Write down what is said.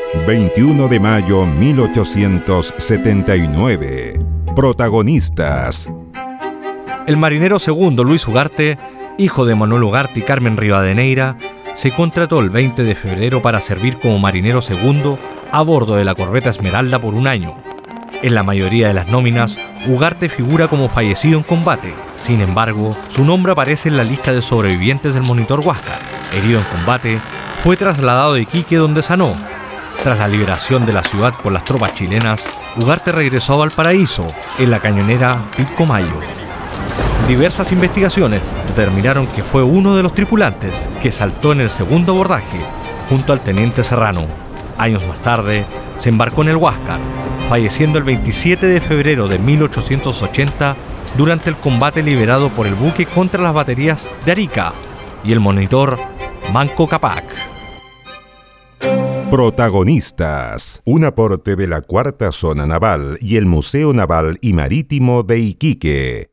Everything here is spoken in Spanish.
21 de mayo 1879. Protagonistas. El marinero segundo Luis Ugarte, hijo de Manuel Ugarte y Carmen Rivadeneira, se contrató el 20 de febrero para servir como marinero segundo a bordo de la corbeta Esmeralda por un año. En la mayoría de las nóminas, Ugarte figura como fallecido en combate. Sin embargo, su nombre aparece en la lista de sobrevivientes del monitor Huáscar. Herido en combate, fue trasladado de Iquique, donde sanó. Tras la liberación de la ciudad por las tropas chilenas, Ugarte regresó a Valparaíso, en la cañonera Pilcomayo. Diversas investigaciones determinaron que fue uno de los tripulantes que saltó en el segundo abordaje, junto al teniente Serrano. Años más tarde, se embarcó en el Huáscar, falleciendo el 27 de febrero de 1880 durante el combate liberado por el buque contra las baterías de Arica y el monitor Manco Cápac. Protagonistas. Un aporte de la Cuarta Zona Naval y el Museo Naval y Marítimo de Iquique.